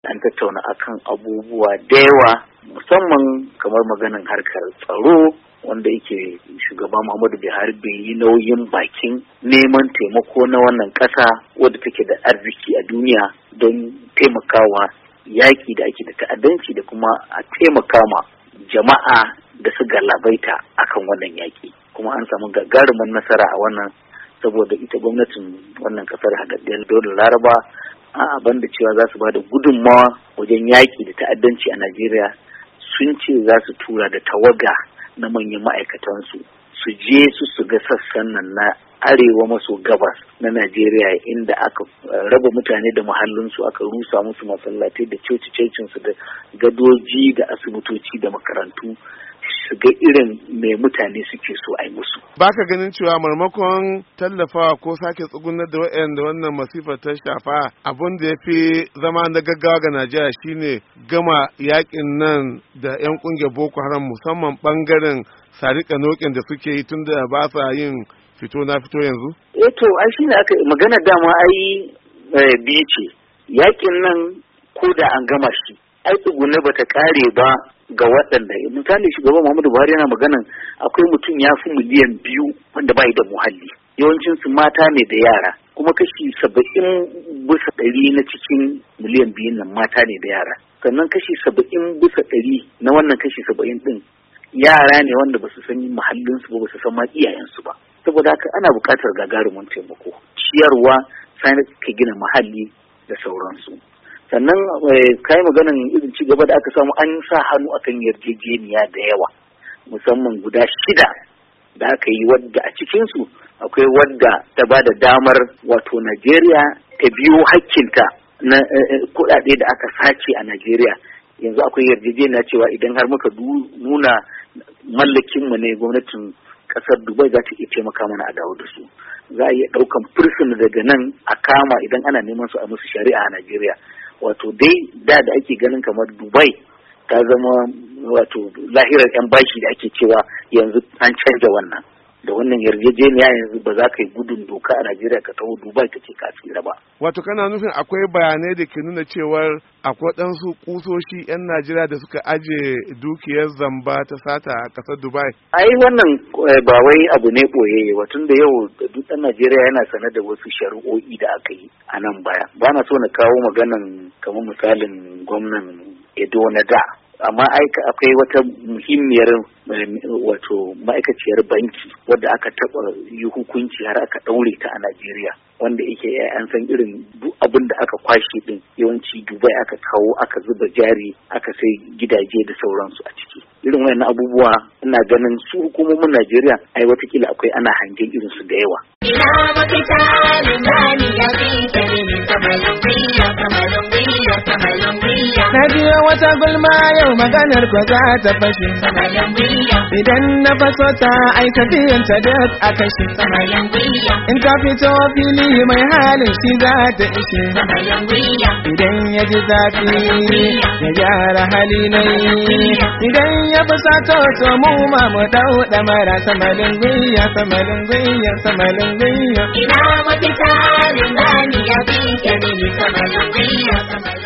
an tattauna akan abubuwa da yawa musamman kamar maganin harkar tsaro wanda yake shugaba Muhammadu Buhari bai yi nauyin bakin neman taimako na wannan ƙasa wadda take da arziki a duniya don taimakawa yaƙi da ake da ta'addanci da kuma a taimaka ma jama'a da su galabaita akan wannan yaƙi. Kuma an samu gagarumin nasara a wannan saboda ita gwamnatin wannan ƙasar haɗaɗɗiyar daular Laraba a banda cewa za su ba da gudunmawa wajen yaƙi da ta'addanci a Najeriya sun ce za su tura da tawaga na manyan ma'aikatansu su je su ga sassan nan na arewa maso gabas na Najeriya inda aka raba mutane da muhallinsu aka rusa musu masallatai da coci-cocinsu da gadoji da asibitoci da makarantu su ga irin mai mutane suke so a yi musu. Ba ka ganin cewa marmakon tallafawa ko sake tsugunar da waɗanda wannan masifar ta shafa abin da ya fi zama na gaggawa ga Najeriya shine gama yakin nan da 'yan ƙungiyar Boko Haram musamman ɓangaren sarika nokin da suke yi tun da ba sa yin fito na fito yanzu? To ai shine aka magana dama ai biyu ce yakin nan ko da an gama shi ai tsugune bata kare ba ga waɗanda misali shugaban Muhammadu Buhari yana maganan akwai mutum ya fi miliyan 2 wanda bai da muhalli yawancinsu mata ne da yara kuma kashi 70% na cikin miliyan 2 nan mata ne da yara sannan kashi 70% na wannan kashi 70 din yara ne wanda ba su san muhallinsu ba su san ma iyayensu ba saboda haka ana buƙatar gagarumin taimako ciyarwa sai ka gina muhalli da sauransu sannan kai maganan irin ci gaba da aka samu an sa hannu akan yarjejeniya da yawa musamman guda 6 da aka yi wadda a cikinsu akwai wadda ta ba da damar wato Najeriya ta biyo hakkinta na kuɗaɗe da aka sace a Najeriya yanzu akwai yarjejeniya cewa idan har muka nuna mallakinmu ne gwamnatin ƙasar Dubai za ta iya taimaka mana a dawo da su za a iya ɗaukan fursun daga nan a kama idan ana neman su a musu shari'a a Najeriya wato dai da ake ganin kamar Dubai ta zama wato lahirar 'yan bashi da ake cewa yanzu an canza wannan da wannan yarjejeniya yanzu ba za ka yi gudun doka a Najeriya ka taho Dubai ka ce ka tsira ba. Wato kana nufin akwai bayanai da ke nuna cewar akwai ɗansu kusoshi 'yan Najeriya da suka aje dukiyar zamba ta sata a ƙasar Dubai? Ai wannan ba wai abu ne ɓoye tun da yau duk ɗan Najeriya yana sanar da wasu shari'o'i da aka yi a nan baya. Ba na so na kawo maganan kamar misalin gwamnan Edo na da. Amma akwai wata muhimmiyar wato ma'aikaciyar banki wadda aka taɓa yi hukunci har aka ɗaure ta a Najeriya wanda yake an san irin duk abin da aka kwashe din yawanci Dubai aka kawo aka zuba jari aka sai gidaje da sauransu a ciki irin wayannan abubuwa ina ganin su hukumomin Najeriya ai watakila akwai ana hangen irin su da yawa. Na biyo wata gulma yau maganar ko za ta fashe. Idan na faso ta aika biyan ta duk a kashe. In ta fito fili mai halin shi za ta ishe. Idan ya ji zafi ya gyara hali na yi. Idan ya fi sato to mu ma mu dau mara samalin gwiya samalin gwiya samalin gwiya. Ina mafita limani ya fi kemini samalin gwiya samalin